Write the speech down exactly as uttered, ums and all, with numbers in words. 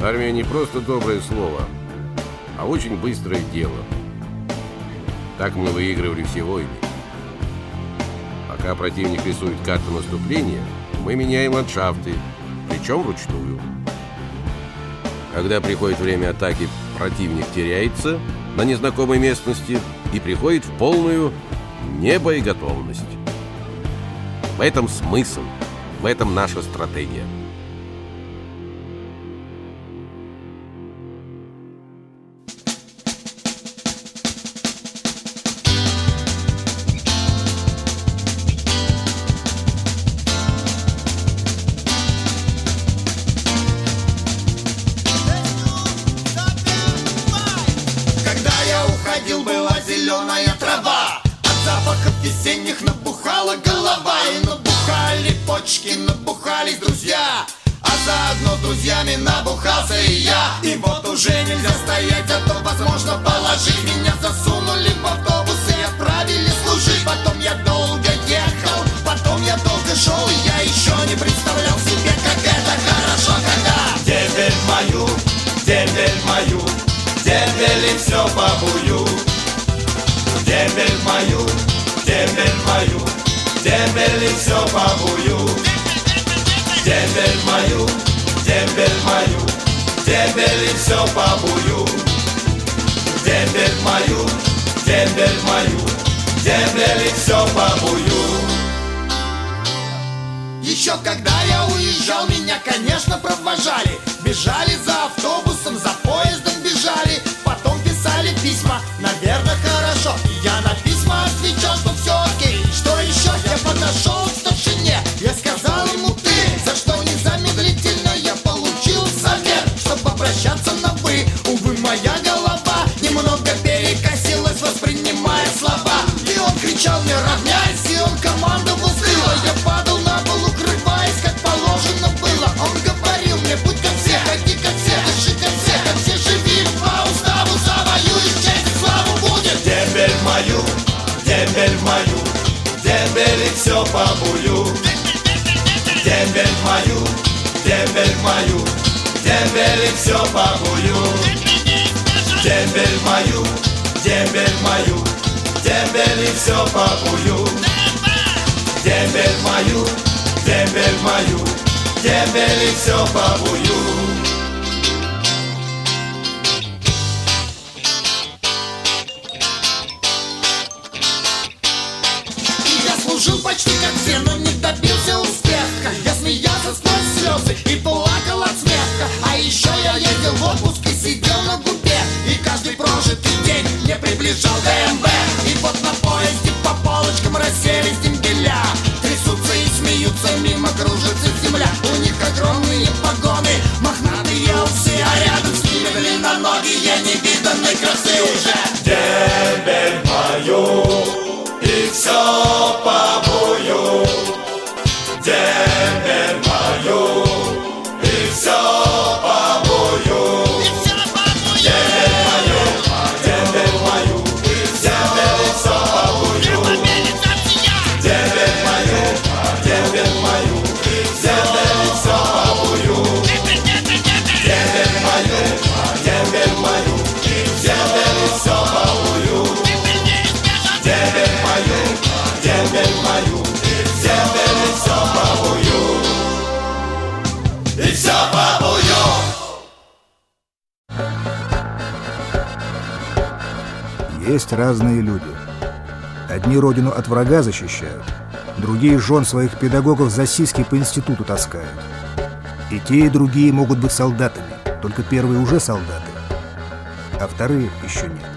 Армия не просто доброе слово, а очень быстрое дело. Так мы выигрывали все войны. Пока противник рисует карту наступления, мы меняем ландшафты, причем вручную. Когда приходит время атаки, противник теряется на незнакомой местности и приходит в полную небоеготовность. В этом смысл, в этом наша стратегия. Была зеленая трава, от запахов весенних набухала голова. И набухали почки, набухались друзья, а заодно с друзьями набухался и я. И вот уже нельзя стоять, зато возможно положить. Меня засунули в автобус и отправили служить. Потом я долго ехал, потом я долго шел, и я еще не представлял себе, как это хорошо, когда дембель мою, дембель мою, дембель и все побую. Дембель мою, дембель мою, дембель и все побую. Дембель мою, дембель мою, дембель и все побую. Дембель мою, дембель мою, дембель и все побую. Еще когда я уезжал, меня, конечно, провожали. Бежали за автобусом, за поездом бежали. Потом писали письма, наверное, хорошо. И я на письма отвечал, что все окей. Что еще? Я подошел к старшине, я сказал ему ты, за что незамедлительно я получил совет, чтобы обращаться на вы. Увы, моя голова немного перекосилась, воспринимая слова. И он кричал мне равняйся, и он командовал с тыла. Я падал на пол, укрываясь, как положено было. Он говорил мне, будь как все, ходи как все, дыши как все, как все живи по уставу, завоюешь честь и славу будет. Дембель мою, дембель мою, дембель и все побую. Дембель мою, дембель мою, дембель и все побую. Дембель мою, дембель мою, дембель и все побую. Дембель мою, дембель мою, дембель и все побую. Служил почти как все, но не добился успеха. Я смеялся сквозь слезы и плакал от смеха. А еще я ездил в отпуск и сидел на губе. И каждый прожитый день мне приближал ДМБ. И вот на поезде по полочкам расселись дембеля. Трясутся и смеются, мимо кружится земля. У них огромные погоны, мохнатые усы, а рядом с ними длинноногие невиданной красы уже. Дембель мою, и все побую. Дембель мою, и все побую. Дембель мою, дембель мою, дембель и все побую. Дембель мою, дембель мою, дембель и все побую. Дембель мою, дембель мою, дембель и все побую. Дембель мою, дембель мою, дембель и все побую. И все побую. Есть разные люди. Одни родину от врага защищают, другие жен своих педагогов за сиськи по институту таскают. И те, и другие могут быть солдатами, только первые уже солдаты, а вторые еще нет.